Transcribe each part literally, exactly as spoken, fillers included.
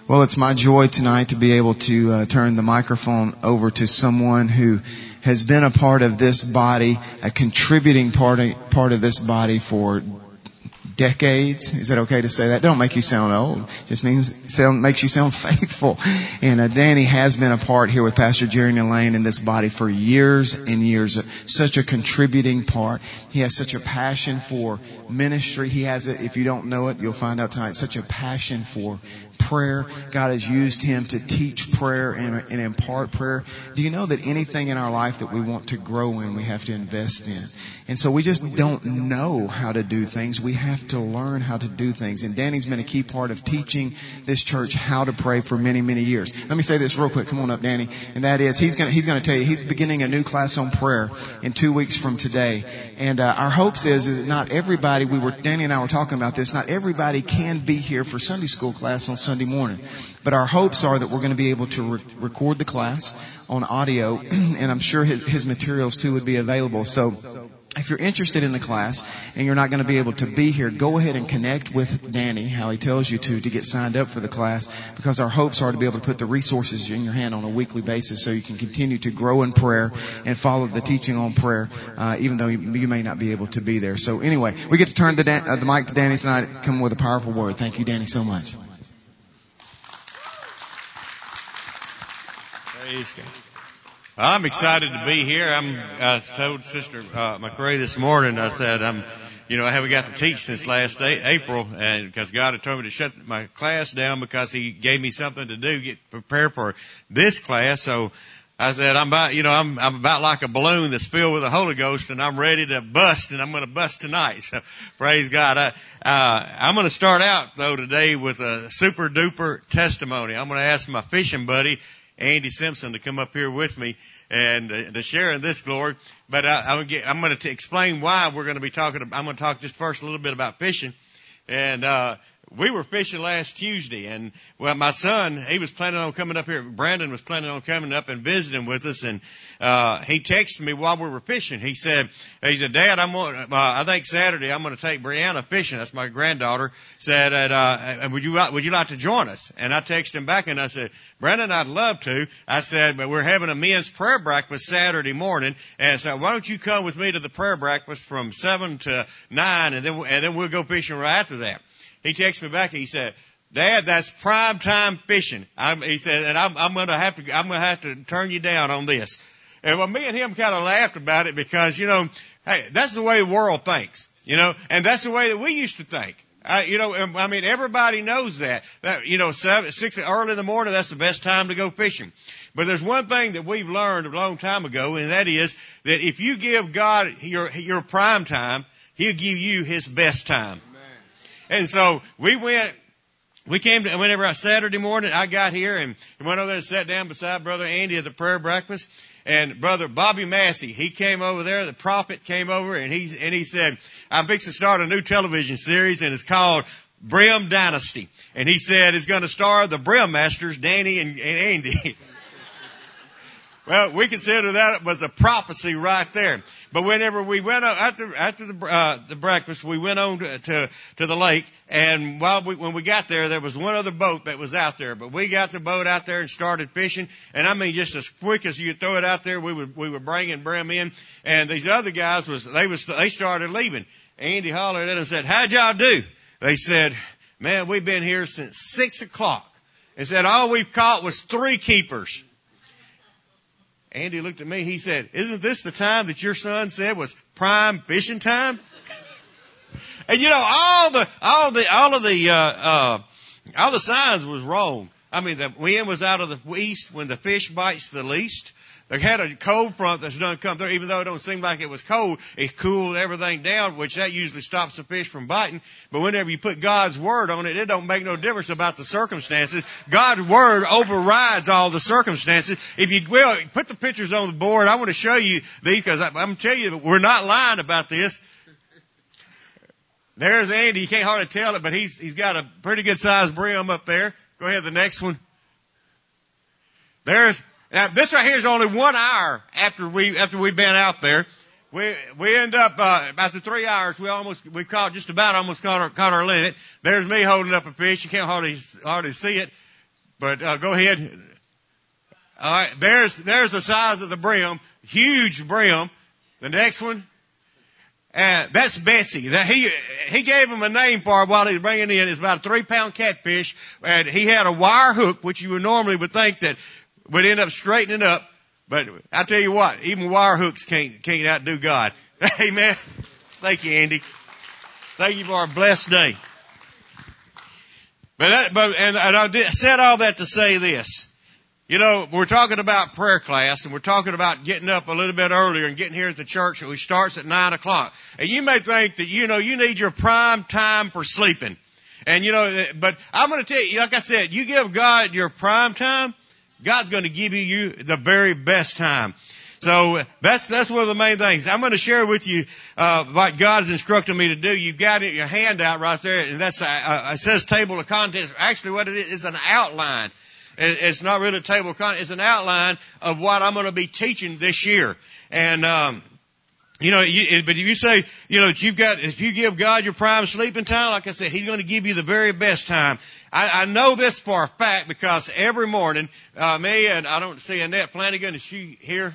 Well, it's my joy tonight to be able to uh, turn the microphone over to someone who has been a part of this body, a contributing part of, part of this body for decades. Is that okay to say that? Don't make you sound old. Just means sound makes you sound faithful. And uh, Danny has been a part here with Pastor Jerry and Elaine in this body for years and years. Such a contributing part. He has such a passion for ministry. He has it. If you don't know it, you'll find out tonight. Such a passion for prayer. God has used him to teach prayer and, and impart prayer. Do you know that anything in our life that we want to grow in, we have to invest in? And so we just don't know how to do things. We have to learn how to do things. And Danny's been a key part of teaching this church how to pray for many, many years. Let me say this real quick. Come on up, Danny. And that is, he's going to, he's going to tell you, he's beginning a new class on prayer in two weeks from today. And uh, our hopes is, is that not everybody, we were, Danny and I were talking about this, not everybody can be here for Sunday school class on Sunday morning. But our hopes are that we're going to be able to re- record the class on audio, and I'm sure his, his materials too would be available. So if you're interested in the class and you're not going to be able to be here, go ahead and connect with Danny, how he tells you to, to get signed up for the class, because our hopes are to be able to put the resources in your hand on a weekly basis so you can continue to grow in prayer and follow the teaching on prayer, uh, even though you, you may not be able to be there. So anyway, we get to turn the, Dan, uh, the mic to Danny tonight. Come with a powerful word. Thank you, Danny, so much. Praise God. I'm excited to be here. I'm, I told Sister uh, McRae this morning, I said, I'm, you know, I haven't got to teach since last day, April, and because God had told me to shut my class down because He gave me something to do, get prepared for this class. So I said, I'm about, you know, I'm, I'm about like a balloon that's filled with the Holy Ghost, and I'm ready to bust, and I'm going to bust tonight. So praise God. I, uh, I'm going to start out though today with a super duper testimony. I'm going to ask my fishing buddy, Andy Simpson, to come up here with me and uh, to share in this glory. But I, I'm, get, I'm going to explain why we're going to be talking. I'm going to talk just first a little bit about fishing. And uh we were fishing last Tuesday, and well, my son, he was planning on coming up here. Brandon was planning on coming up and visiting with us, and uh he texted me while we were fishing. He said, he said, Dad, I'm going, uh, I think Saturday I'm going to take Brianna fishing. That's my granddaughter. Said, that, uh, would you would you like to join us? And I texted him back, and I said, Brandon, I'd love to. I said, but we're having a men's prayer breakfast Saturday morning, and so why don't you come with me to the prayer breakfast from seven to nine, and then and then we'll go fishing right after that. He texted me back. He said, Dad, that's prime time fishing. I'm, he said, and I'm, I'm going to have to, I'm going to have to turn you down on this. And well, me and him kind of laughed about it because, you know, hey, that's the way the world thinks, you know, and that's the way that we used to think. Uh, you know, I mean, everybody knows that, that, you know, seven, six, early in the morning, that's the best time to go fishing. But there's one thing that we've learned a long time ago, and that is that if you give God your, your prime time, He'll give you His best time. And so we went, we came to, whenever I, Saturday morning, I got here and went over there and sat down beside Brother Andy at the prayer breakfast. And Brother Bobby Massey, he came over there, the prophet came over, and he, and he said, I'm fixing to start a new television series, and it's called Brim Dynasty. And he said it's going to star the Brim Masters, Danny and, and Andy. Well, we consider that was a prophecy right there. But whenever we went on, after after the uh, the breakfast, we went on to, to to the lake, and while we when we got there, there was one other boat that was out there. But we got the boat out there and started fishing, and I mean, just as quick as you could throw it out there, we would we were bringing brim in, and these other guys was they was they started leaving. Andy hollered at them and said, "How'd y'all do?" They said, "Man, we've been here since six o'clock." And said, "All we've caught was three keepers." Andy looked at me. He said, "Isn't this the time that your son said was prime fishing time?" And you know, all the, all the, all of the, uh, uh, all the signs was wrong. I mean, the wind was out of the east when the fish bites the least. They had a cold front that's done come through. Even though it don't seem like it was cold, it cooled everything down, which that usually stops the fish from biting. But whenever you put God's word on it, it don't make no difference about the circumstances. God's word overrides all the circumstances. If you will, put the pictures on the board. I want to show you these because I'm going to tell you that we're not lying about this. There's Andy. You can't hardly tell it, but he's he's got a pretty good sized brim up there. Go ahead, the next one. There's Now, this right here is only one hour after we, after we've been out there. We, we end up, uh, after three hours, we almost, we caught just about almost caught our, caught our limit. There's me holding up a fish. You can't hardly, hardly see it. But uh, go ahead. All right, there's there's the size of the brim, huge brim. The next one, uh, that's Bessie. That he he gave him a name for it while he was bringing it in. It's about a three pound catfish, and he had a wire hook, which you would normally would think that would end up straightening up. But I tell you what, even wire hooks can't can't outdo God. Amen. Thank you, Andy. Thank you for a blessed day. But that, but and, and I did, said all that to say this. You know, we're talking about prayer class, and we're talking about getting up a little bit earlier and getting here at the church, which starts at nine o'clock. And you may think that, you know, you need your prime time for sleeping. And, you know, but I'm going to tell you, like I said, you give God your prime time, God's going to give you the very best time. So that's that's one of the main things. I'm going to share with you uh what God has instructed me to do. You've got it, your handout right there, and that's a, a, it says table of contents. Actually, what it is is an outline. It's not really a table of contents. It's an outline of what I'm going to be teaching this year. And, um, you know, you, but if you say, you know, that you've got, if you give God your prime sleeping time, like I said, He's going to give you the very best time. I, I know this for a fact because every morning, uh, me and I don't see Annette Flanagan. Is she here?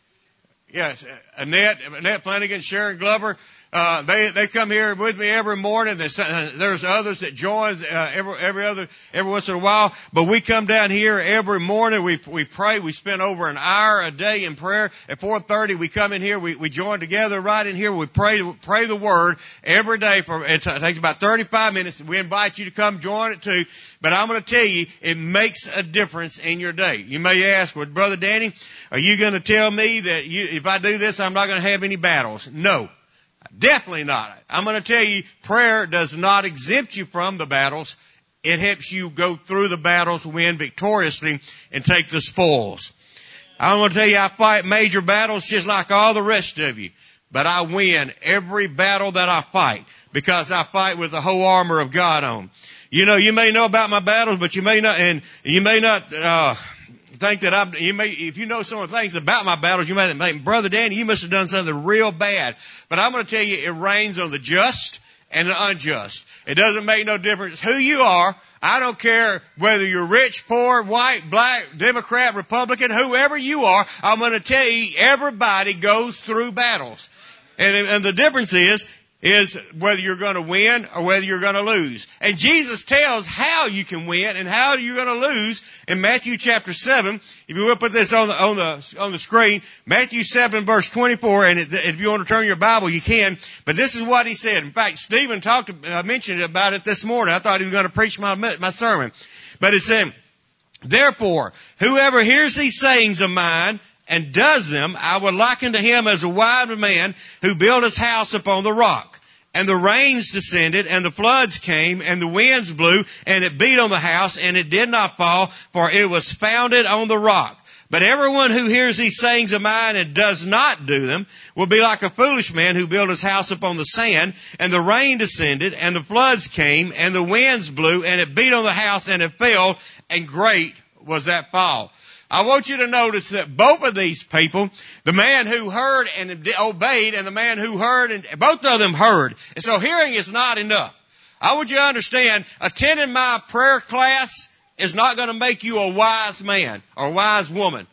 Yes, Annette, Annette Flanagan, Sharon Glover. Uh, they, they come here with me every morning. There's, uh, there's others that join, uh, every, every other, every once in a while. But we come down here every morning. We, we pray. We spend over an hour a day in prayer. At four thirty, we come in here. We, we join together right in here. We pray, pray the Word every day for, it takes about thirty-five minutes. We invite you to come join it too. But I'm going to tell you, it makes a difference in your day. You may ask, well, Brother Danny, are you going to tell me that you, if I do this, I'm not going to have any battles? No. Definitely not. I'm going to tell you, prayer does not exempt you from the battles. It helps you go through the battles, win victoriously, and take the spoils. I'm going to tell you, I fight major battles just like all the rest of you. But I win every battle that I fight because I fight with the whole armor of God on. You know, you may know about my battles, but you may not, and you may not, uh, think that I'm, you may, if you know some of the things about my battles, you may think, Brother Danny, you must have done something real bad. But I'm going to tell you, it rains on the just and the unjust. It doesn't make no difference who you are. I don't care whether you're rich, poor, white, black, Democrat, Republican, whoever you are. I'm going to tell you, everybody goes through battles. And, and the difference is, is whether you're going to win or whether you're going to lose. And Jesus tells how you can win and how you're going to lose in Matthew chapter seven. If you will put this on the, on the, on the screen, Matthew seven verse twenty-four, and if you want to turn your Bible, you can. But this is what he said. In fact, Stephen talked, uh, mentioned about it this morning. I thought he was going to preach my, my sermon. But it said, therefore, whoever hears these sayings of mine and does them, I would liken to him as a wise man who built his house upon the rock. And the rains descended, and the floods came, and the winds blew, and it beat on the house, and it did not fall, for it was founded on the rock. But everyone who hears these sayings of mine and does not do them will be like a foolish man who built his house upon the sand, and the rain descended, and the floods came, and the winds blew, and it beat on the house, and it fell, and great was that fall. I want you to notice that both of these people, the man who heard and obeyed and the man who heard, and both of them heard. And so hearing is not enough. I want you to understand, attending my prayer class is not going to make you a wise man or a wise woman.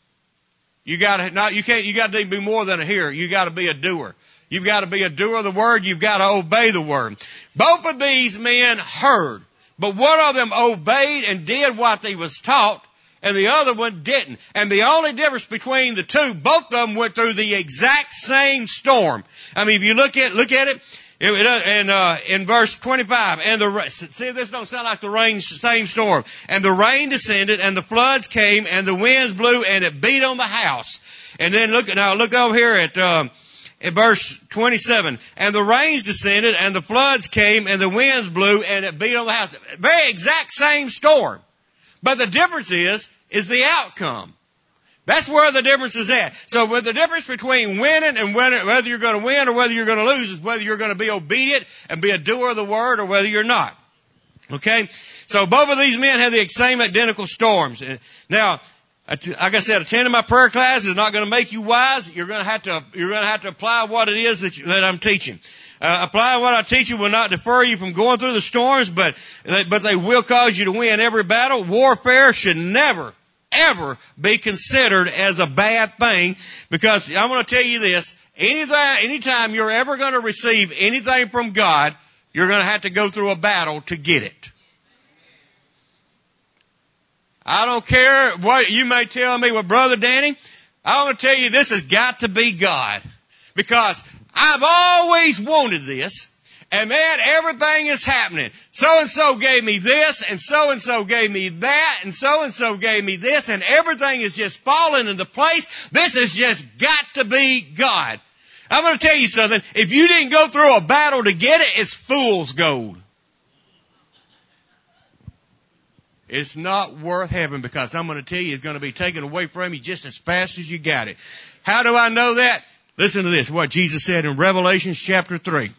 You got to not, you can't, you got to be more than a hearer. You got to be a doer. You've got to be a doer of the word. You've got to obey the word. Both of these men heard, but one of them obeyed and did what he was taught, and the other one didn't. And the only difference between the two, both of them went through the exact same storm. I mean, if you look at look at it, it, it and uh, in verse twenty-five, and the see, this don't sound like the rain, same storm. And the rain descended, and the floods came, and the winds blew, and it beat on the house. And then look now, look over here at um, in verse twenty-seven. And the rains descended, and the floods came, and the winds blew, and it beat on the house. Very exact same storm. But the difference is, is the outcome. That's where the difference is at. So with the difference between winning and whether you're going to win or whether you're going to lose is whether you're going to be obedient and be a doer of the word or whether you're not. Okay? So both of these men had the same identical storms. Now, like I said, attending my prayer class is not going to make you wise. You're going to have to, you're going to have to apply what it is that, you, that I'm teaching. Uh, apply what I teach you will not defer you from going through the storms, but, but they will cause you to win every battle. Warfare should never, ever be considered as a bad thing, because I'm going to tell you this, anything, anytime you're ever going to receive anything from God, you're going to have to go through a battle to get it. I don't care what you may tell me, well, Brother Danny, I want to tell you this has got to be God, because I've always wanted this. And man, everything is happening. So-and-so gave me this, and so-and-so gave me that, and so-and-so gave me this, and everything is just falling into place. This has just got to be God. I'm going to tell you something. If you didn't go through a battle to get it, it's fool's gold. It's not worth having, because I'm going to tell you it's going to be taken away from you just as fast as you got it. How do I know that? Listen to this, what Jesus said in Revelation chapter three.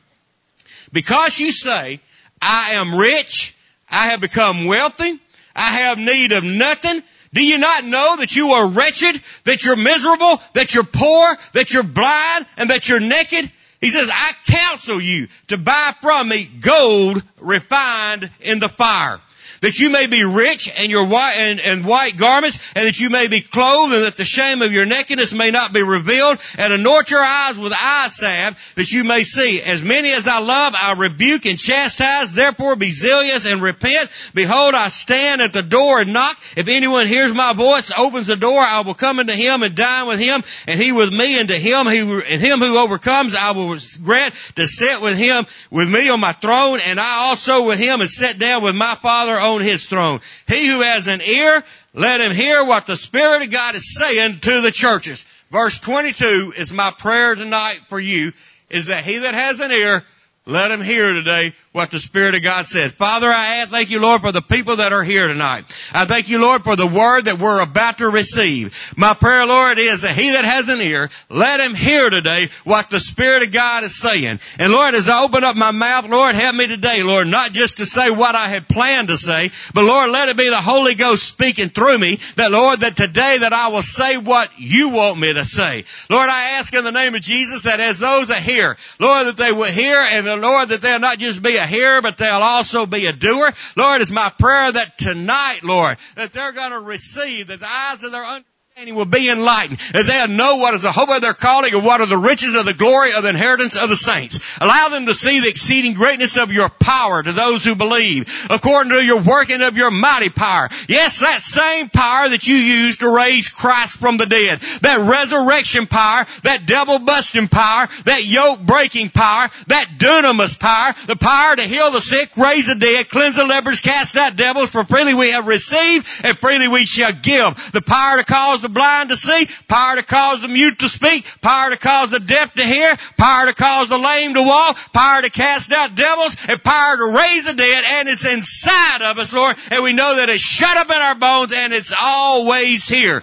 Because you say, I am rich, I have become wealthy, I have need of nothing. Do you not know that you are wretched, that you're miserable, that you're poor, that you're blind, and that you're naked? He says, I counsel you to buy from me gold refined in the fire, that you may be rich and your white and, and white garments, and that you may be clothed, and that the shame of your nakedness may not be revealed, and anoint your eyes with eye salve, that you may see. As many as I love, I rebuke and chastise. Therefore be zealous and repent. Behold, I stand at the door and knock. If anyone hears my voice, opens the door, I will come into him and dine with him, and he with me. And to him who and him who overcomes, I will grant to sit with him with me on my throne, and I also with him, and sit down with my Father on his throne. He who has an ear, let him hear what the Spirit of God is saying to the churches. Verse twenty-two is my prayer tonight for you, is that he that has an ear, let him hear today what the Spirit of God said. Father, I thank you, Lord, for the people that are here tonight. I thank you, Lord, for the word that we're about to receive. My prayer, Lord, is that he that has an ear, let him hear today what the Spirit of God is saying. And Lord, as I open up my mouth, Lord, help me today, Lord, not just to say what I had planned to say, but Lord, let it be the Holy Ghost speaking through me, that Lord, that today that I will say what you want me to say. Lord, I ask in the name of Jesus that as those that hear, Lord, that they will hear, and the Lord, that they'll not just be a hearer, but they'll also be a doer. Lord, it's my prayer that tonight, Lord, that they're going to receive, that the eyes of their understanding will be enlightened, that they'll know what is the hope of their calling and what are the riches of the glory of the inheritance of the saints. Allow them to see the exceeding greatness of your power to those who believe, according to your working of your mighty power. Yes, that same power that you used to raise Christ from the dead, that resurrection power, that devil-busting power, that yoke-breaking power, that dunamis power, the power to heal the sick, raise the dead, cleanse the lepers, cast out devils, for freely we have received, and freely we shall give. The power to cause the blind to see, power to cause the mute to speak, power to cause the deaf to hear, power to cause the lame to walk, power to cast out devils, and power to raise the dead, and it's inside of us, Lord, and we know that it's shut up in our bones, and it's always here.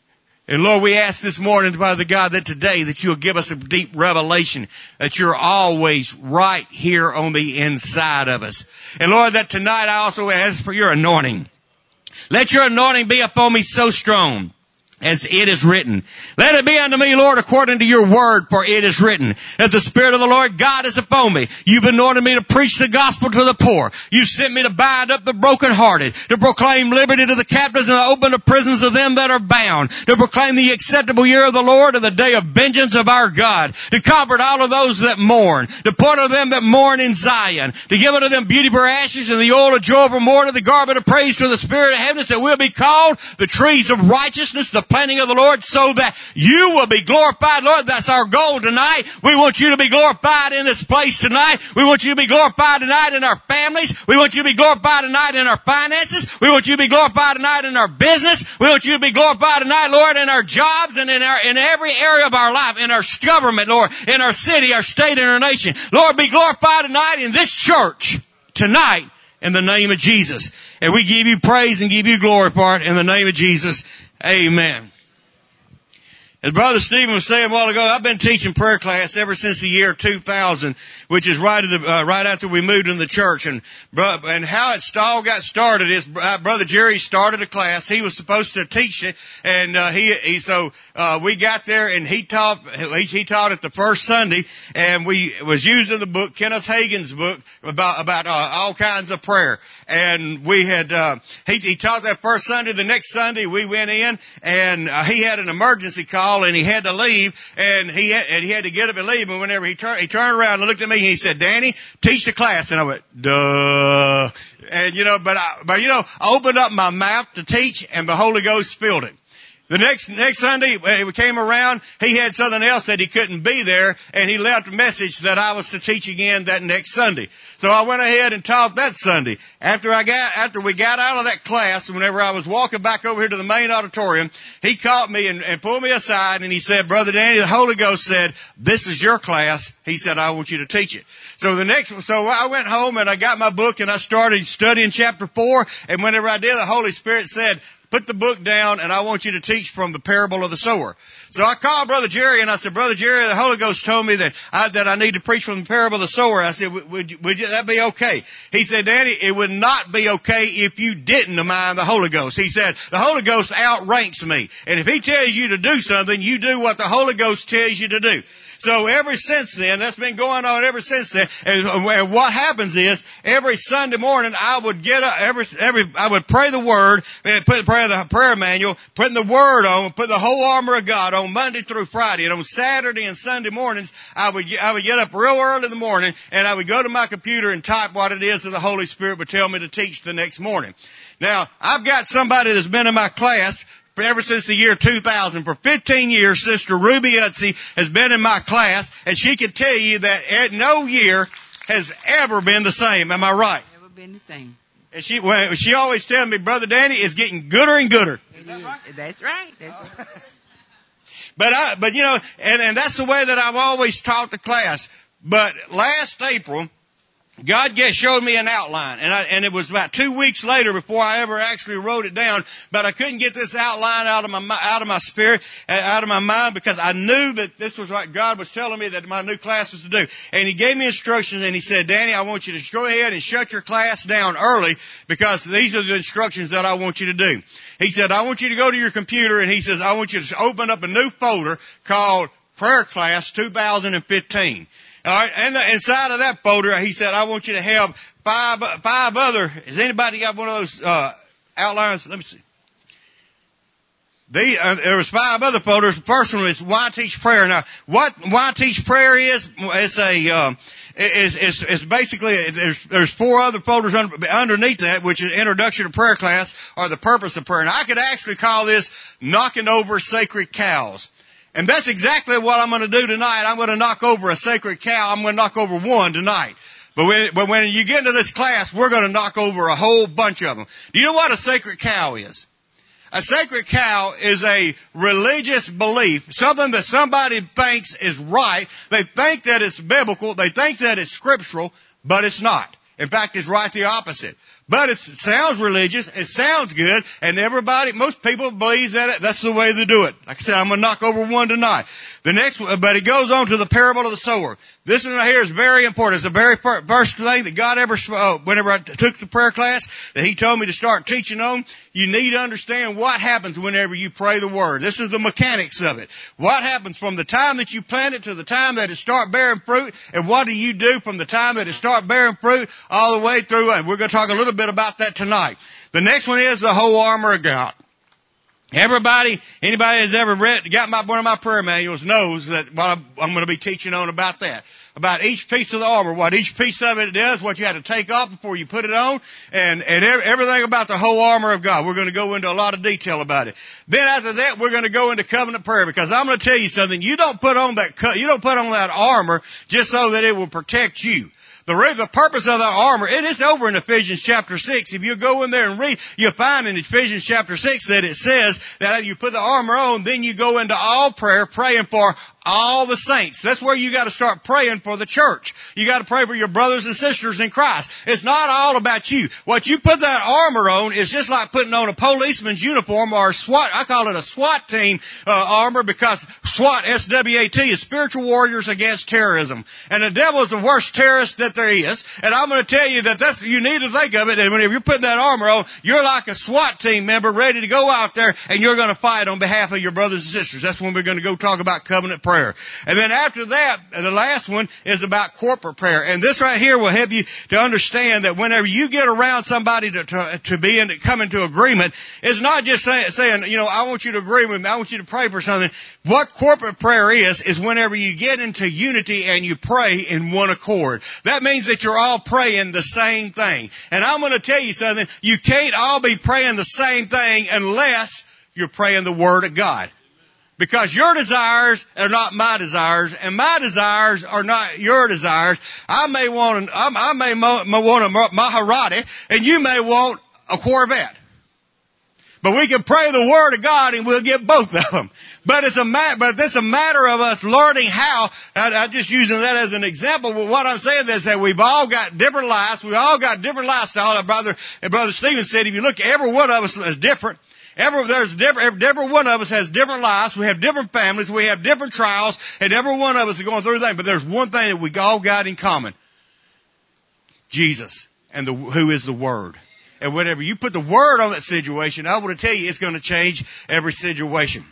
And Lord, we ask this morning, Father God, that today that you'll give us a deep revelation that you're always right here on the inside of us. And Lord, that tonight I also ask for your anointing. Let your anointing be upon me so strong, as it is written. Let it be unto me, Lord, according to your word, for it is written that the Spirit of the Lord God is upon me. You've anointed me to preach the gospel to the poor. You sent me to bind up the brokenhearted, to proclaim liberty to the captives, and to open the prisons of them that are bound, to proclaim the acceptable year of the Lord and the day of vengeance of our God, to comfort all of those that mourn, to point to them that mourn in Zion, to give unto them beauty for ashes and the oil of joy for mourning, the garment of praise for the Spirit of heaviness, that will be called the trees of righteousness, the planting of the Lord, so that you will be glorified. Lord, that's our goal tonight. We want you to be glorified in this place tonight. We want you to be glorified tonight in our families. We want you to be glorified tonight in our finances. We want you to be glorified tonight in our business. We want you to be glorified tonight, Lord, in our jobs and in our in every area of our life, in our government, Lord, in our city, our state, and our nation. Lord, be glorified tonight in this church tonight in the name of Jesus. And we give you praise and give you glory for it in the name of Jesus. Amen. As Brother Stephen was saying a while ago, I've been teaching prayer class ever since the year two thousand, which is right at the, uh, right after we moved in the church. And, and how it all got started is uh, Brother Jerry started a class. He was supposed to teach it, and uh, he, he so uh, we got there, and he taught he, he taught it the first Sunday, and we was using the book, Kenneth Hagin's book, about about uh, all kinds of prayer. And we had, uh, he, he taught that first Sunday. The next Sunday we went in, and uh, he had an emergency call, and he had to leave, and he had, and he had to get up and leave. And whenever he turned, he turned around and looked at me, and he said, "Danny, teach the class." And I went, "Duh." And you know, but I, but you know, I opened up my mouth to teach, and the Holy Ghost filled it. The next, next Sunday, when we came around, he had something else that he couldn't be there, and he left a message that I was to teach again that next Sunday. So I went ahead and taught that Sunday. After I got, after we got out of that class, whenever I was walking back over here to the main auditorium, he caught me and, and pulled me aside, and he said, "Brother Danny, the Holy Ghost said, this is your class." He said, "I want you to teach it." So the next, so I went home and I got my book and I started studying chapter four, and whenever I did, the Holy Spirit said, "Put the book down, and I want you to teach from the parable of the sower." So I called Brother Jerry, and I said, "Brother Jerry, the Holy Ghost told me that I, that I need to preach from the parable of the sower." I said, would, would, would that be okay? He said, "Danny, it would not be okay if you didn't mind the Holy Ghost." He said, "The Holy Ghost outranks me. And if he tells you to do something, you do what the Holy Ghost tells you to do." So ever since then, that's been going on ever since then. And, and what happens is, every Sunday morning, I would get up, every, every, I would pray the Word, and put pray the prayer manual, putting the Word on, put the whole armor of God on Monday through Friday. And on Saturday and Sunday mornings, I would, I would get up real early in the morning, and I would go to my computer and type what it is that the Holy Spirit would tell me to teach the next morning. Now, I've got somebody that's been in my class ever since the year two thousand. For fifteen years, Sister Ruby Utsey has been in my class, and she can tell you that no year has ever been the same. Am I right? Never been the same. And she, well, she always tells me, "Brother Danny, it's getting gooder and gooder." Is that right? That's right. That's right. But I, but you know, and, and that's the way that I've always taught the class. But last April, God get, showed me an outline, and, I, and it was about two weeks later before I ever actually wrote it down. But I couldn't get this outline out of my out of my spirit, uh, out of my mind, because I knew that this was what God was telling me that my new class was to do. And He gave me instructions, and He said, "Danny, I want you to go ahead and shut your class down early, because these are the instructions that I want you to do." He said, "I want you to go to your computer," and He says, "I want you to open up a new folder called Prayer Class two thousand fifteen. All right, and the, inside of that folder, he said, "I want you to have five, five other." Has anybody got one of those uh, outlines? Let me see. The, uh, there was five other folders. The first one is Why Teach Prayer. Now, what Why Teach Prayer is, it's a, um, it's, it's, it's basically, there's, there's four other folders under, underneath that, which is Introduction to Prayer Class, or the Purpose of Prayer. And I could actually call this Knocking Over Sacred Cows. And that's exactly what I'm going to do tonight. I'm going to knock over a sacred cow. I'm going to knock over one tonight. But when, but when you get into this class, we're going to knock over a whole bunch of them. Do you know what a sacred cow is? A sacred cow is a religious belief, something that somebody thinks is right. They think that it's biblical. They think that it's scriptural, but it's not. In fact, it's right the opposite. But it sounds religious, it sounds good, and everybody, most people believe that it, that's the way they do it. Like I said, I'm going to knock over one tonight. The next one, but it goes on to the parable of the sower. This one right here is very important. It's the very first thing that God ever, uh, whenever I took the prayer class, that He told me to start teaching on. You need to understand what happens whenever you pray the Word. This is the mechanics of it. What happens from the time that you plant it to the time that it start bearing fruit, and what do you do from the time that it start bearing fruit all the way through, and we're going to talk a little bit about that tonight. The next one is the whole armor of God. Everybody, anybody that's ever read, got my, one of my prayer manuals knows that what I'm, I'm going to be teaching on about that. About each piece of the armor, what each piece of it does, what you had to take off before you put it on, and, and everything about the whole armor of God. We're going to go into a lot of detail about it. Then after that, we're going to go into covenant prayer, because I'm going to tell you something. You don't put on that, you don't put on that armor just so that it will protect you. The, the purpose of that armor, it is over in Ephesians chapter six. If you go in there and read, you'll find in Ephesians chapter six that it says that you put the armor on, then you go into all prayer, praying for all the saints. That's where you got to start praying for the church. You got to pray for your brothers and sisters in Christ. It's not all about you. What you put that armor on is just like putting on a policeman's uniform or a SWAT. I call it a SWAT team uh, armor because SWAT, S W A T, is spiritual warriors against terrorism. And the devil is the worst terrorist that there is. And I'm going to tell you that that's, you need to think of it. And whenever you're putting that armor on, you're like a SWAT team member ready to go out there and you're going to fight on behalf of your brothers and sisters. That's when we're going to go talk about covenant prayer. Prayer. And then after that, the last one is about corporate prayer. And this right here will help you to understand that whenever you get around somebody to, to, to be in, to come into agreement, it's not just say, saying, you know, I want you to agree with me, I want you to pray for something. What corporate prayer is, is whenever you get into unity and you pray in one accord. That means that you're all praying the same thing. And I'm going to tell you something, you can't all be praying the same thing unless you're praying the Word of God. Because your desires are not my desires, and my desires are not your desires. I may want, I may want a Maserati, and you may want a Corvette. But we can pray the Word of God, and we'll get both of them. But it's a ma- but it's a matter of us learning how. I, I'm just using that as an example. But what I'm saying is that we've all got different lives. We've all got different lifestyles. Our brother, and Brother Stephen said, if you look, every one of us is different. Every, there's different, every one of us has different lives. We have different families. We have different trials. And every one of us is going through things. But there's one thing that we all got in common. Jesus. And the, who is the Word. And whenever you put the Word on that situation, I want to tell you it's going to change every situation.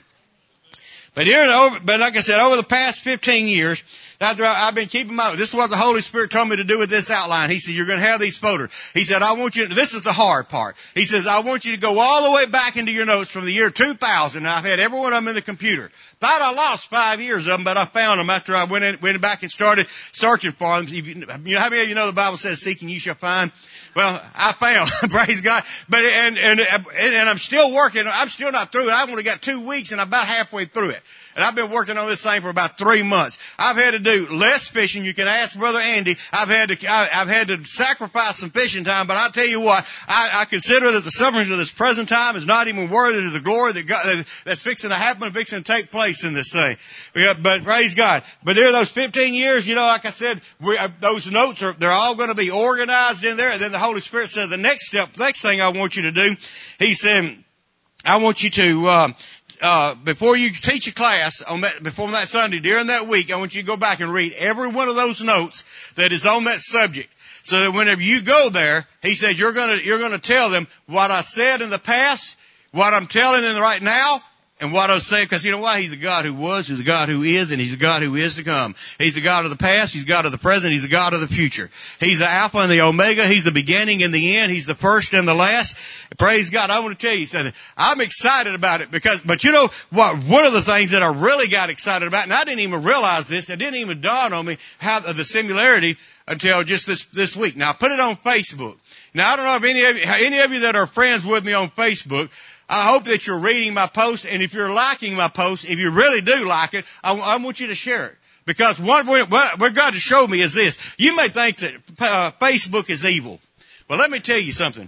But here, but like I said, over the past fifteen years, I've been keeping my, this is what the Holy Spirit told me to do with this outline. He said, you're going to have these folders. He said, I want you to, this is the hard part. He says, I want you to go all the way back into your notes from the year two thousand. Now, I've had every one of them in the computer. Thought I lost five years of them, but I found them after I went in, went back and started searching for them. You know, how many of you know the Bible says, seeking you shall find? Well, I found, praise God. But, and, and, and I'm still working. I'm still not through it. I've only got two weeks and I'm about halfway through it. And I've been working on this thing for about three months. I've had to do less fishing. You can ask Brother Andy. I've had to, I, I've had to sacrifice some fishing time, but I tell you what, I, I consider that the sufferings of this present time is not even worthy of the glory that God, that's fixing to happen and fixing to take place in this thing. But praise God. But there, those fifteen years, you know, like I said, we, uh, those notes are, they're all going to be organized in there. And then the Holy Spirit said, the next step, the next thing I want you to do, He said, I want you to, uh, Uh, before you teach a class on that, before that Sunday, during that week, I want you to go back and read every one of those notes that is on that subject. So that whenever you go there, He said, you're gonna, you're gonna tell them what I said in the past, what I'm telling them right now, and what I was saying, because you know why? He's a God who was, He's a God who is, and He's a God who is to come. He's a God of the past, He's a God of the present, He's a God of the future. He's the Alpha and the Omega, He's the beginning and the end, He's the first and the last. Praise God. I want to tell you something. I'm excited about it because, but you know what, one of the things that I really got excited about, and I didn't even realize this, it didn't even dawn on me how the similarity until just this, this week. Now I put it on Facebook. Now I don't know if any of you, any of you that are friends with me on Facebook, I hope that you're reading my post, and if you're liking my post, if you really do like it, I, I want you to share it. Because what, what God has showed me is this. You may think that uh, Facebook is evil. Well, let me tell you something.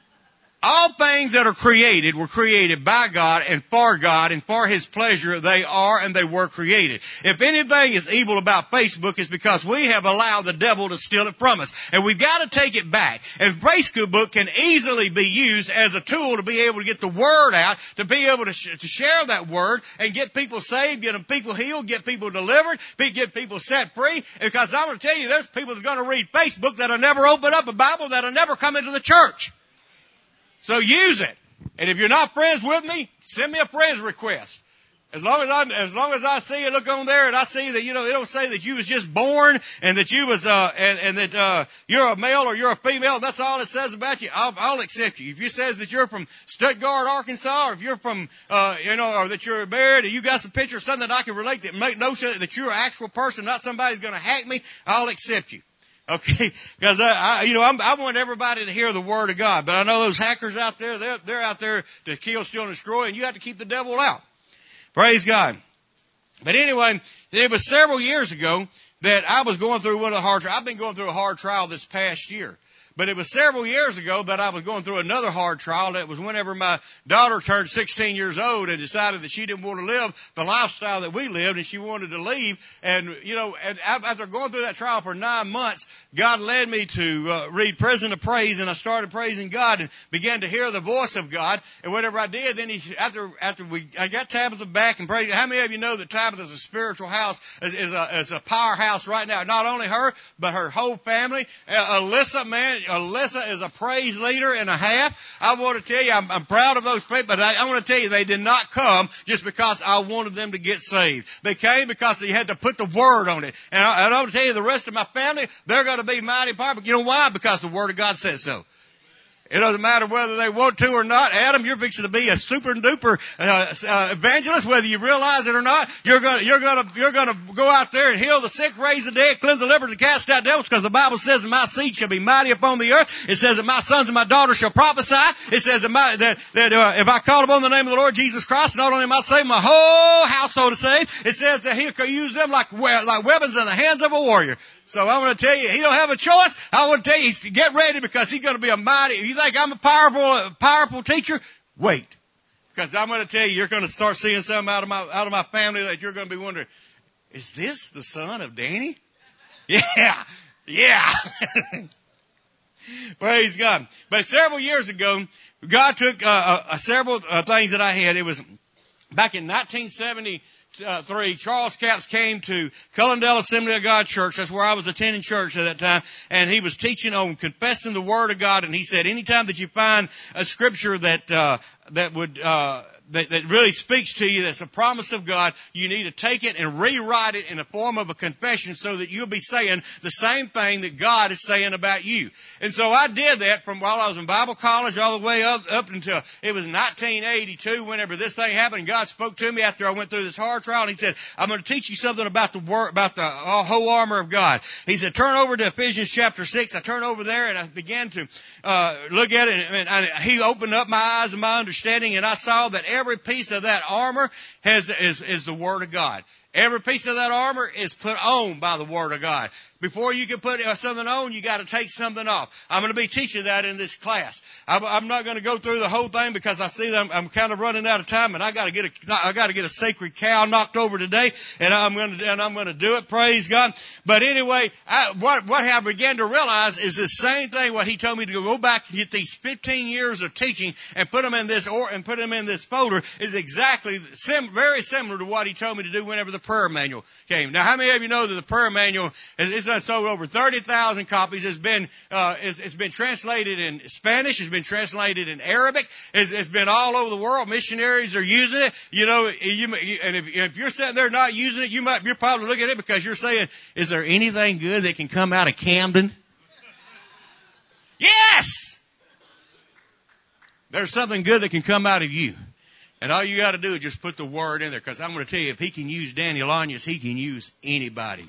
All things that are created were created by God and for God and for His pleasure. They are and they were created. If anything is evil about Facebook, it's because we have allowed the devil to steal it from us. And we've got to take it back. And Facebook can easily be used as a tool to be able to get the word out, to be able to, sh- to share that word and get people saved, get people healed, get people delivered, get people set free. Because I'm going to tell you, there's people that's going to read Facebook that'll never open up a Bible, that'll never come into the church. So use it. And if you're not friends with me, send me a friend's request. As long as I, as long as I see it, look on there and I see that, you know, it don't say that you was just born and that you was, uh, and, and that, uh, you're a male or you're a female. That's all it says about you. I'll, I'll accept you. If it says that you're from Stuttgart, Arkansas, or if you're from, uh, you know, or that you're married or you got some picture of something that I can relate that make no sense that you're an actual person, not somebody's going to hack me, I'll accept you. Okay, because I, I, you know, I'm, I want everybody to hear the Word of God, but I know those hackers out there, they're, they're out there to kill, steal, and destroy, and you have to keep the devil out. Praise God. But anyway, it was several years ago that I was going through one of the hard trials. I've been going through a hard trial this past year. But it was several years ago that I was going through another hard trial. That was whenever my daughter turned sixteen years old and decided that she didn't want to live the lifestyle that we lived, and she wanted to leave. And, you know, and after going through that trial for nine months, God led me to uh, read Prison of Praise, and I started praising God and began to hear the voice of God. And whenever I did, then he, after after we I got Tabitha back and prayed. How many of you know that Tabitha is a spiritual house, is, is a is a powerhouse right now? Not only her, but her whole family. Uh, Alyssa, man. Alyssa is a praise leader and a half. I want to tell you, I'm, I'm proud of those people, but I, I want to tell you, they did not come just because I wanted them to get saved. They came because they had to put the word on it. And I, and I want to tell you, the rest of my family, they're going to be mighty powerful. You know why? Because the word of God says so. It doesn't matter whether they want to or not. Adam, you're fixing to be a super duper uh, uh, evangelist, whether you realize it or not. You're gonna, you're gonna, you're gonna go out there and heal the sick, raise the dead, cleanse the lepers, and cast out devils, because the Bible says that my seed shall be mighty upon the earth. It says that my sons and my daughters shall prophesy. It says that my, that, that uh, if I call upon the name of the Lord Jesus Christ, not only am I saved, my whole household is saved. It says that He'll use them like like weapons in the hands of a warrior. So I want to tell you, he don't have a choice. I want to tell you, get ready, because he's going to be a mighty. If you think I'm a powerful, powerful teacher, wait, because I'm going to tell you, you're going to start seeing something out of my out of my family that you're going to be wondering, is this the son of Danny? Yeah, yeah. Praise God. But several years ago, God took uh, uh, several uh, things that I had. It was back in nineteen seventy. Uh, three, Charles Capps came to Cullendale Assembly of God Church. That's where I was attending church at that time. And he was teaching on confessing the Word of God. And he said, anytime that you find a scripture that, uh, that would, uh, that, that really speaks to you, that's a promise of God, you need to take it and rewrite it in the form of a confession so that you'll be saying the same thing that God is saying about you. And so I did that from while I was in Bible college all the way up, up until it was nineteen eighty-two, whenever this thing happened. And God spoke to me after I went through this hard trial, and He said, I'm going to teach you something about the word, about the whole armor of God. He said, turn over to Ephesians chapter six. I turned over there and I began to uh look at it, and I, He opened up my eyes and my understanding, and I saw that every piece of that armor has is, is the Word of God. Every piece of that armor is put on by the Word of God. Before you can put something on, you got to take something off. I'm going to be teaching that in this class. I'm not going to go through the whole thing because I see that I'm kind of running out of time, and I got to get a I got to get a sacred cow knocked over today, and I'm going to and I'm going to do it. Praise God. But anyway, I, what what I began to realize is the same thing. What He told me to go back and get these fifteen years of teaching and put them in this or and put them in this folder is exactly sim, very similar to what He told me to do whenever the prayer manual came. Now, how many of you know that the prayer manual is sold over thirty thousand copies? It's been, uh, it's, it's been translated in Spanish. It's been translated in Arabic. It's, it's been all over the world. Missionaries are using it. You know, you, and if, if you're sitting there not using it, you might, you're probably looking at it because you're saying, is there anything good that can come out of Camden? Yes! There's something good that can come out of you. And all you got to do is just put the word in there, because I'm going to tell you, if He can use Danny Lanyas, He can use anybody.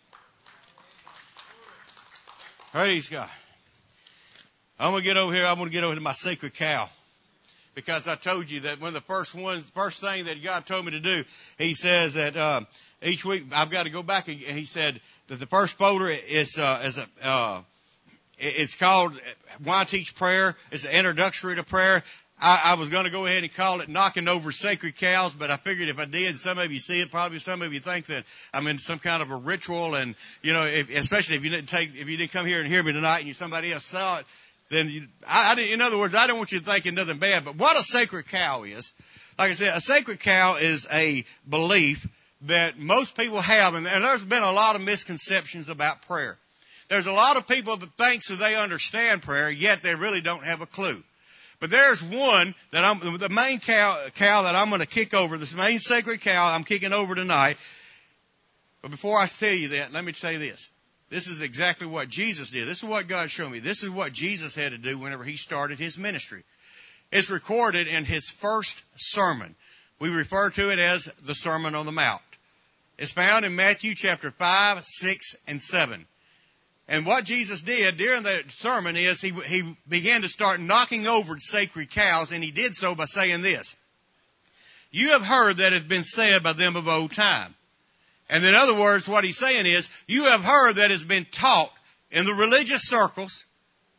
Praise God. I'm going to get over here. I'm going to get over to my sacred cow, because I told you that one of the first ones, first thing that God told me to do, He says that uh, each week I've got to go back, and He said that the first folder is uh, is a uh, it's called Why Teach Prayer. It's an introductory to prayer. I, I was going to go ahead and call it Knocking Over Sacred Cows, but I figured if I did, some of you see it, probably some of you think that I'm in some kind of a ritual, and, you know, if, especially if you didn't take, if you didn't come here and hear me tonight and you, somebody else saw it, then you, I, I didn't, in other words, I don't want you to think nothing bad, but what a sacred cow is, like I said, a sacred cow is a belief that most people have, and, and there's been a lot of misconceptions about prayer. There's a lot of people that think that they understand prayer, yet they really don't have a clue. But there's one that I'm, the main cow, cow that I'm going to kick over, this main sacred cow I'm kicking over tonight. But before I tell you that, let me say this. This is exactly what Jesus did. This is what God showed me. This is what Jesus had to do whenever He started His ministry. It's recorded in His first sermon. We refer to it as the Sermon on the Mount. It's found in Matthew chapter five, six, and seven. And what Jesus did during the sermon is he, he began to start knocking over sacred cows, and He did so by saying this. You have heard that it has been said by them of old time. And in other words, what He's saying is, you have heard that it has been taught in the religious circles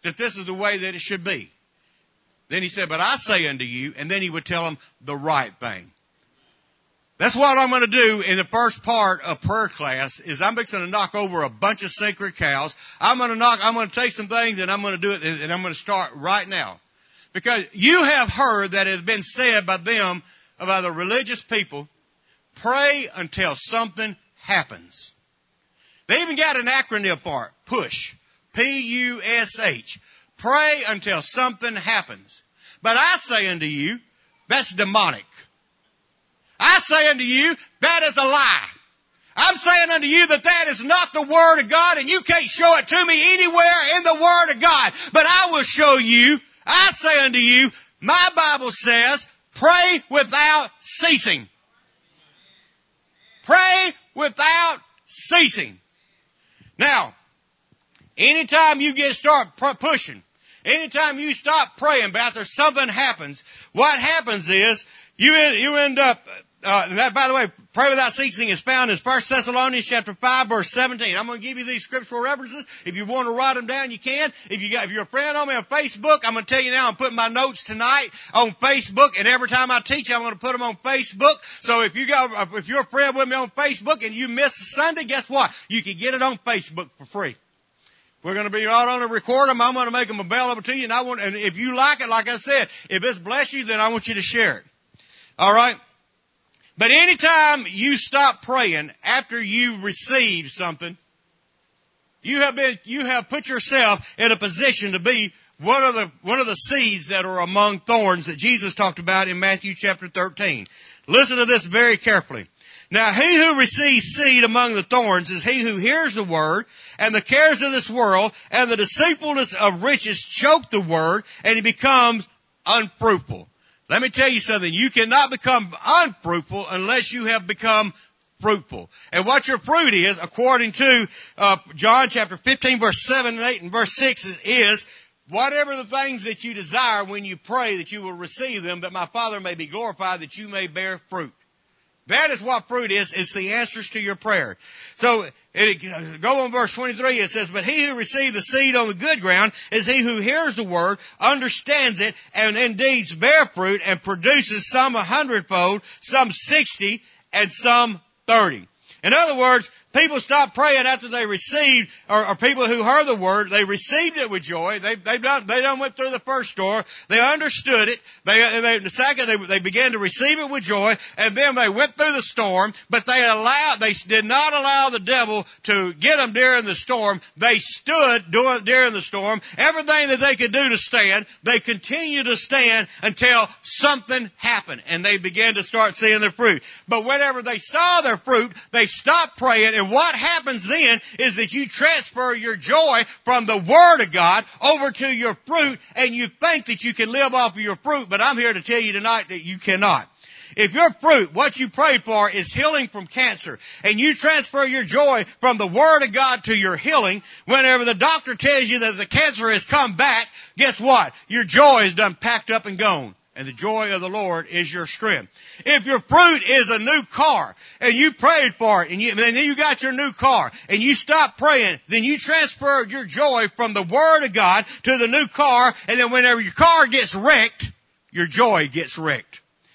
that this is the way that it should be. Then he said, but I say unto you, and then he would tell them the right thing. That's what I'm going to do in the first part of prayer class is I'm fixing to knock over a bunch of sacred cows. I'm going to knock, I'm going to take some things and I'm going to do it and I'm going to start right now. Because you have heard that it has been said by them, by the religious people, pray until something happens. They even got an acronym for it, PUSH. P U S H. Pray until something happens. But I say unto you, that's demonic. I say unto you, that is a lie. I'm saying unto you that that is not the Word of God, and you can't show it to me anywhere in the Word of God. But I will show you, I say unto you, my Bible says, pray without ceasing. Pray without ceasing. Now, anytime you get start pushing, anytime you stop praying about there's something happens, what happens is you end, you end up, uh, that, by the way, pray without ceasing is found in First Thessalonians chapter five, verse seventeen. I'm going to give you these scriptural references. If you want to write them down, you can. If you got, if you're a friend on me on Facebook, I'm going to tell you now, I'm putting my notes tonight on Facebook, and every time I teach, I'm going to put them on Facebook. So if you got, if you're a friend with me on Facebook and you miss a Sunday, guess what? You can get it on Facebook for free. We're going to be right on to record them. I'm going to make them available to you. And I want, and if you like it, like I said, if it's blessed you, then I want you to share it. All right. But anytime you stop praying after you receive something, you have been, you have put yourself in a position to be one of the, one of the seeds that are among thorns that Jesus talked about in Matthew chapter thirteen. Listen to this very carefully. Now he who receives seed among the thorns is he who hears the word, and the cares of this world and the deceitfulness of riches choke the word, and it becomes unfruitful. Let me tell you something. You cannot become unfruitful unless you have become fruitful. And what your fruit is, according to uh, John chapter fifteen, verse seven and eight and verse six, is, is whatever the things that you desire when you pray that you will receive them, that my Father may be glorified, that you may bear fruit. That is what fruit is. It's the answers to your prayer. So, it, go on verse twenty-three. It says, but he who received the seed on the good ground is he who hears the word, understands it, and indeed bear fruit, and produces some a hundredfold, some sixty, and some thirty. In other words, people stop praying after they received, or, or people who heard the word, they received it with joy. They, they done, they done went through the first door. They understood it. They, they, the second, they, they began to receive it with joy, and then they went through the storm, but they allowed, they did not allow the devil to get them during the storm. They stood during, during the storm. Everything that they could do to stand, they continued to stand until something happened, and they began to start seeing their fruit. But whenever they saw their fruit, they stopped praying. And what happens then is that you transfer your joy from the Word of God over to your fruit, and you think that you can live off of your fruit, but I'm here to tell you tonight that you cannot. If your fruit, what you prayed for, is healing from cancer, and you transfer your joy from the Word of God to your healing, whenever the doctor tells you that the cancer has come back, guess what? Your joy is done packed up and gone. And the joy of the Lord is your strength. If your fruit is a new car, and you prayed for it, and, you, and then you got your new car, and you stop praying, then you transfer your joy from the Word of God to the new car, and then whenever your car gets wrecked, your joy gets wrecked.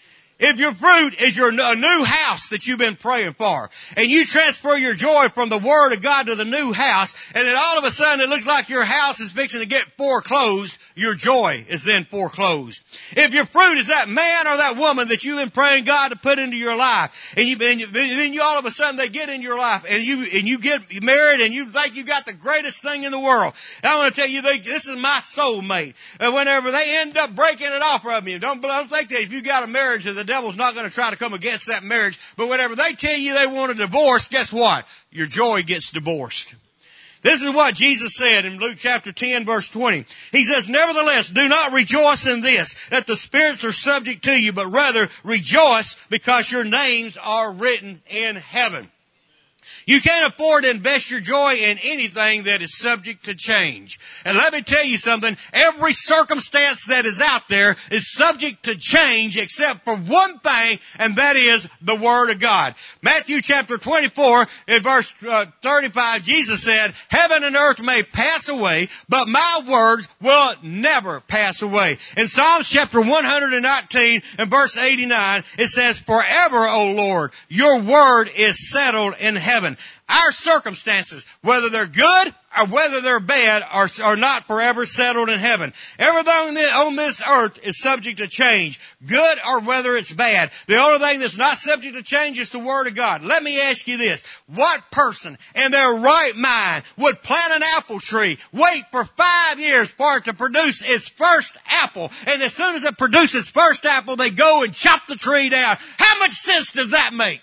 If your fruit is your a new house that you've been praying for, and you transfer your joy from the Word of God to the new house, and then all of a sudden it looks like your house is fixing to get foreclosed, your joy is then foreclosed. If your fruit is that man or that woman that you've been praying God to put into your life, and, you, and you, then you all of a sudden they get in your life, and you and you get married, and you think you got the greatest thing in the world. And I want to tell you, they, this is my soulmate. And whenever they end up breaking it off from you, don't, don't think that if you got a marriage that the devil's not going to try to come against that marriage. But whenever they tell you they want a divorce, guess what? Your joy gets divorced. This is what Jesus said in Luke chapter ten, verse twenty. He says, nevertheless, do not rejoice in this, that the spirits are subject to you, but rather rejoice because your names are written in heaven. You can't afford to invest your joy in anything that is subject to change. And let me tell you something, every circumstance that is out there is subject to change except for one thing, and that is the Word of God. Matthew chapter twenty-four, in verse uh, thirty-five, Jesus said, heaven and earth may pass away, but my words will never pass away. In Psalms chapter one hundred nineteen and verse eighty-nine, it says, forever, O Lord, your word is settled in heaven. Our circumstances, whether they're good or whether they're bad, are, are not forever settled in heaven. Everything on this earth is subject to change, good or whether it's bad. The only thing that's not subject to change is the Word of God. Let me ask you this. What person in their right mind would plant an apple tree, wait for five years for it to produce its first apple, and as soon as it produces its first apple, they go and chop the tree down? How much sense does that make?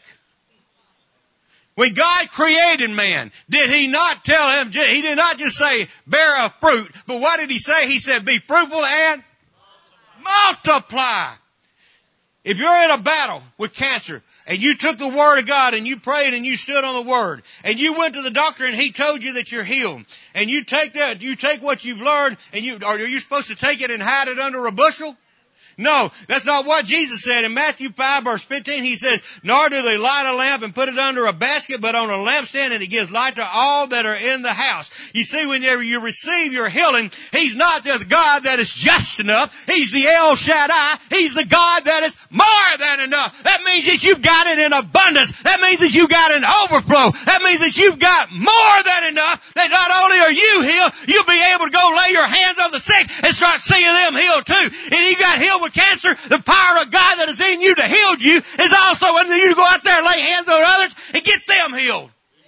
When God created man, did He not tell him, He did not just say, bear a fruit, but what did He say? He said, be fruitful and multiply. If you're in a battle with cancer, and you took the Word of God and you prayed and you stood on the Word, and you went to the doctor and he told you that you're healed, and you take that, you take what you've learned, and you, are you supposed to take it and hide it under a bushel? No, that's not what Jesus said. In Matthew five verse fifteen, He says, nor do they light a lamp and put it under a basket, but on a lampstand, and it gives light to all that are in the house. You see, whenever you receive your healing, He's not the God that is just enough. He's the El Shaddai. He's the God that is more than enough. That means that you've got it in abundance. That means that you've got an overflow. That means that you've got more than enough. That not only are you healed, you'll be able to go lay your hands on the sick and start seeing them healed too. And you got healed with cancer, the power of God that is in you to heal you is also in you to go out there and lay hands on others and get them healed.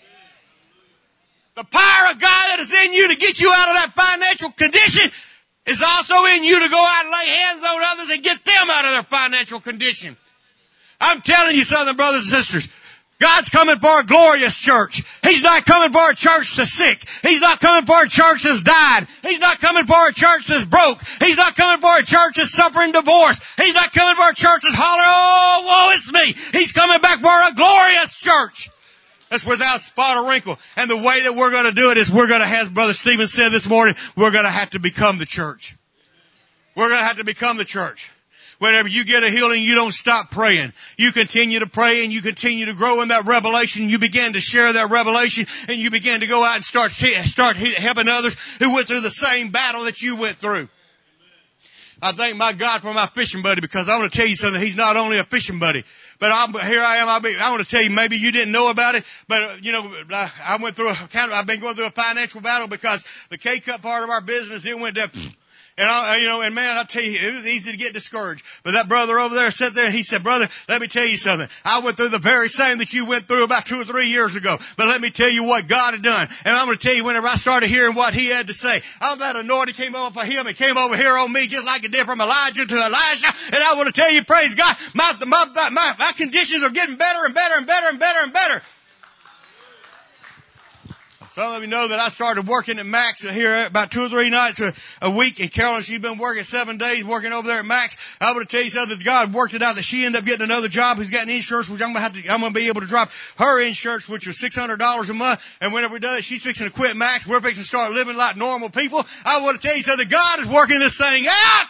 The power of God that is in you to get you out of that financial condition is also in you to go out and lay hands on others and get them out of their financial condition. I'm telling you something, brothers and sisters. God's coming for a glorious church. He's not coming for a church that's sick. He's not coming for a church that's died. He's not coming for a church that's broke. He's not coming for a church that's suffering divorce. He's not coming for a church that's hollering, oh, woe is me. He's coming back for a glorious church that's without spot or wrinkle. And the way that we're going to do it is we're going to have, Brother Stephen said this morning, we're going to have to become the church. We're going to have to become the church. Whenever you get a healing, you don't stop praying. You continue to pray and you continue to grow in that revelation. You begin to share that revelation and you begin to go out and start, start helping others who went through the same battle that you went through. I thank my God for my fishing buddy, because I want to tell you something. He's not only a fishing buddy, but I'm, here I am. I'll be, I want to tell you, maybe you didn't know about it, but uh, you know, I, I went through a kind of, I've been going through a financial battle because the K-Cup part of our business, it went down. And I, you know, and man, I tell you, it was easy to get discouraged. But that brother over there sat there and he said, brother, let me tell you something. I went through the very same that you went through about two or three years ago. But let me tell you what God had done. And I'm going to tell you, whenever I started hearing what he had to say, all that anointing came over for him and came over here on me just like it did from Elijah to Elisha. And I want to tell you, praise God, my, my, my, my conditions are getting better and better and better and better and better. Some of you know that I started working at Max here about two or three nights a, a week. And Carolyn, she's been working seven days working over there at Max. I want to tell you something. God worked it out that she ended up getting another job who's got an insurance, which I'm going to have to, I'm going to be able to drop her insurance, which was six hundred dollars a month. And whenever we do it, she's fixing to quit Max. We're fixing to start living like normal people. I want to tell you something. God is working this thing out.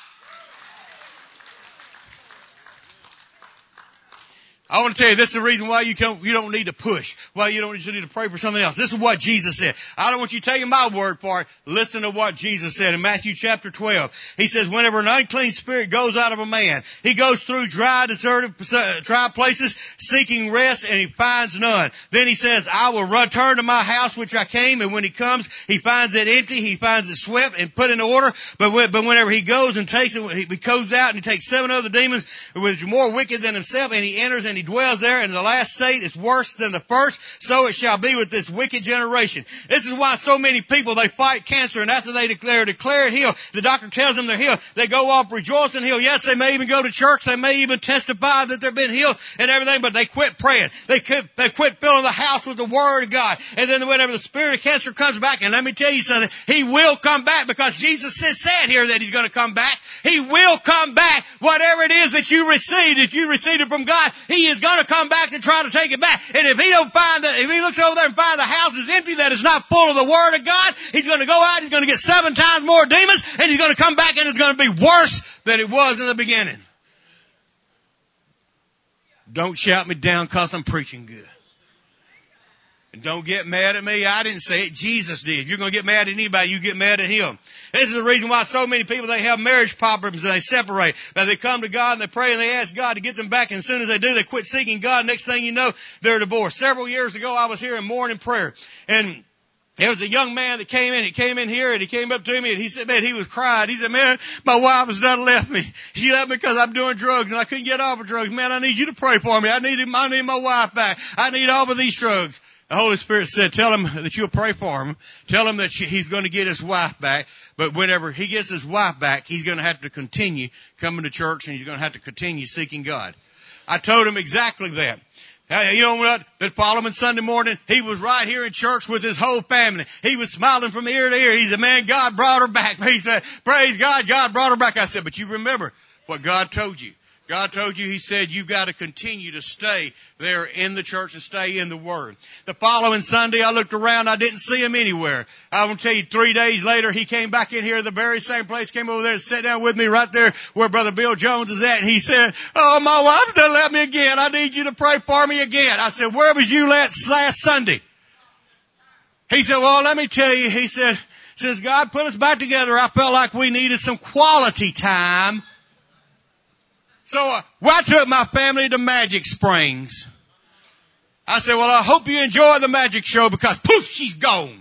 I want to tell you, this is the reason why you don't, you don't need to push, why you don't need to pray for something else. This is what Jesus said. I don't want you taking my word for it. Listen to what Jesus said in Matthew chapter twelve. He says, whenever an unclean spirit goes out of a man, he goes through dry, deserted, dry places, seeking rest, and he finds none. Then he says, I will return to my house which I came, and when he comes, he finds it empty, he finds it swept and put in order. But when, but whenever he goes and takes it, he goes out and he takes seven other demons, which are more wicked than himself, and he enters and he dwells there, and the last state is worse than the first. So it shall be with this wicked generation. This is why so many people, they fight cancer, and after they declare declared healed, the doctor tells them they're healed, they go off rejoicing healed. Yes, they may even go to church, they may even testify that they've been healed and everything, but they quit praying. They quit, they quit filling the house with the Word of God. And then whenever the spirit of cancer comes back, and let me tell you something, he will come back, because Jesus said, said here that he's going to come back. He will come back. Whatever it is that you received, if you received it from God, he he is going to come back to try to take it back. And if he don't find that, if he looks over there and finds the house is empty, that is not full of the Word of God, he's going to go out, he's going to get seven times more demons, and he's going to come back and it's going to be worse than it was in the beginning. Don't shout me down because I'm preaching good. And don't get mad at me. I didn't say it. Jesus did. If you're going to get mad at anybody, you get mad at him. This is the reason why so many people, they have marriage problems and they separate. That they come to God and they pray and they ask God to get them back. And as soon as they do, they quit seeking God. Next thing you know, they're divorced. Several years ago, I was here in morning prayer. And there was a young man that came in. He came in here and he came up to me and he said, man, he was crying. He said, man, my wife has done left me. She left me because I'm doing drugs and I couldn't get off of drugs. Man, I need you to pray for me. I need him. I need my wife back. I need all of these drugs. The Holy Spirit said, tell him that you'll pray for him. Tell him that she, he's going to get his wife back. But whenever he gets his wife back, he's going to have to continue coming to church and he's going to have to continue seeking God. I told him exactly that. You know what? That following Sunday morning, he was right here in church with his whole family. He was smiling from ear to ear. He said, man, God brought her back. He said, praise God, God brought her back. I said, but you remember what God told you. God told you, He said, you've got to continue to stay there in the church and stay in the Word. The following Sunday, I looked around. I didn't see him anywhere. I will tell you, three days later, he came back in here, the very same place, came over there and sat down with me right there where Brother Bill Jones is at. And he said, oh, my wife done left me again. I need you to pray for me again. I said, where was you last, last Sunday? He said, well, let me tell you. He said, since God put us back together, I felt like we needed some quality time. So uh, well, I took my family to Magic Springs. I said, well, I hope you enjoy the magic show because poof, she's gone.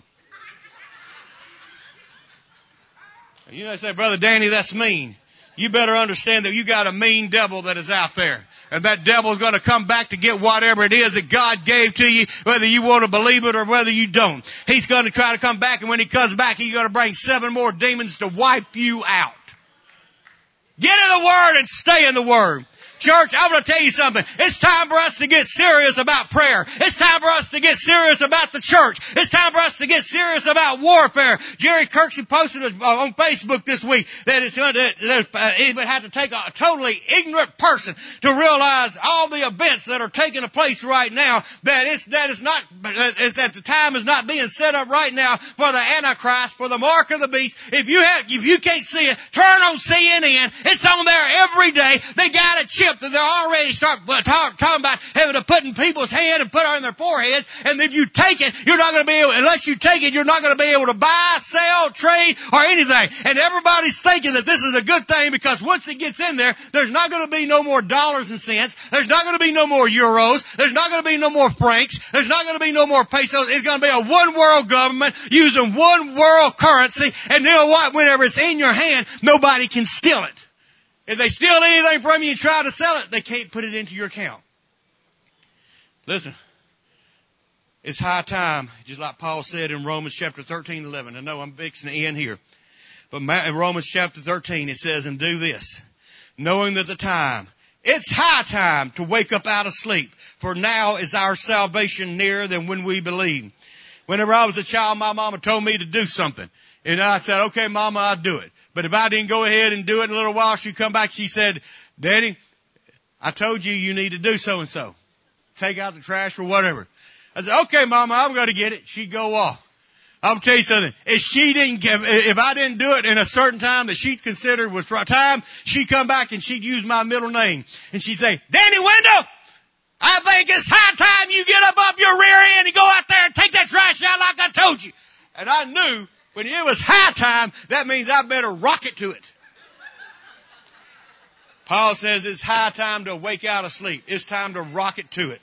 You know, say, Brother Danny, that's mean. You better understand that you got a mean devil that is out there. And that devil's going to come back to get whatever it is that God gave to you, whether you want to believe it or whether you don't. He's going to try to come back, and when he comes back, he's going to bring seven more demons to wipe you out. Get in the Word and stay in the Word. Church, I want to tell you something. It's time for us to get serious about prayer. It's time for us to get serious about the church. It's time for us to get serious about warfare. Jerry Kirksey posted on Facebook this week that it's going to, uh, it would have to take a totally ignorant person to realize all the events that are taking place right now, that it's, that is not, that the time is not being set up right now for the Antichrist, for the mark of the beast. If you have, if you can't see it, turn on C N N. It's on there every day. They got a chip that they're already start talk, talking about having to put in people's hand and put it on their foreheads. And if you take it, you're not going to be able, unless you take it, you're not going to be able to buy, sell, trade, or anything. And everybody's thinking that this is a good thing because once it gets in there, there's not going to be no more dollars and cents. There's not going to be no more euros. There's not going to be no more francs. There's not going to be no more pesos. It's going to be a one world government using one world currency. And you know what? Whenever it's in your hand, nobody can steal it. If they steal anything from you and try to sell it, they can't put it into your account. Listen, it's high time, just like Paul said in Romans chapter thirteen, eleven. I know I'm fixing to end here. But in Romans chapter thirteen, it says, and do this, knowing that the time, it's high time to wake up out of sleep. For now is our salvation nearer than when we believed. Whenever I was a child, my mama told me to do something. And I said, okay, Mama, I'll do it. But if I didn't go ahead and do it in a little while, she'd come back. She said, Daddy, I told you you need to do so and so. Take out the trash or whatever. I said, okay, Mama, I'm going to get it. She'd go off. I'll tell you something. If she didn't give, if I didn't do it in a certain time that she considered was time, she'd come back and she'd use my middle name. And she'd say, Danny Wendell, I think it's high time you get up off your rear end and go out there and take that trash out like I told you. And I knew when it was high time, that means I better rock it to it. Paul says it's high time to wake out of sleep. It's time to rock it to it.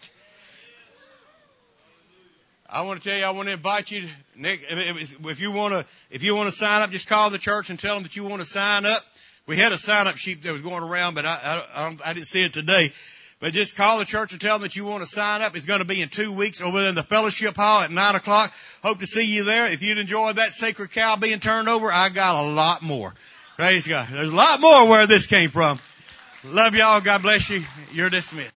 I want to tell you, I want to invite you, Nick, if you want to, if you want to sign up, just call the church and tell them that you want to sign up. We had a sign up sheet that was going around, but I, I, I didn't see it today. But just call the church and tell them that you want to sign up. It's going to be in two weeks over in the fellowship hall at nine o'clock. Hope to see you there. If you'd enjoyed that sacred cow being turned over, I got a lot more. Praise God. There's a lot more where this came from. Love y'all. God bless you. You're dismissed.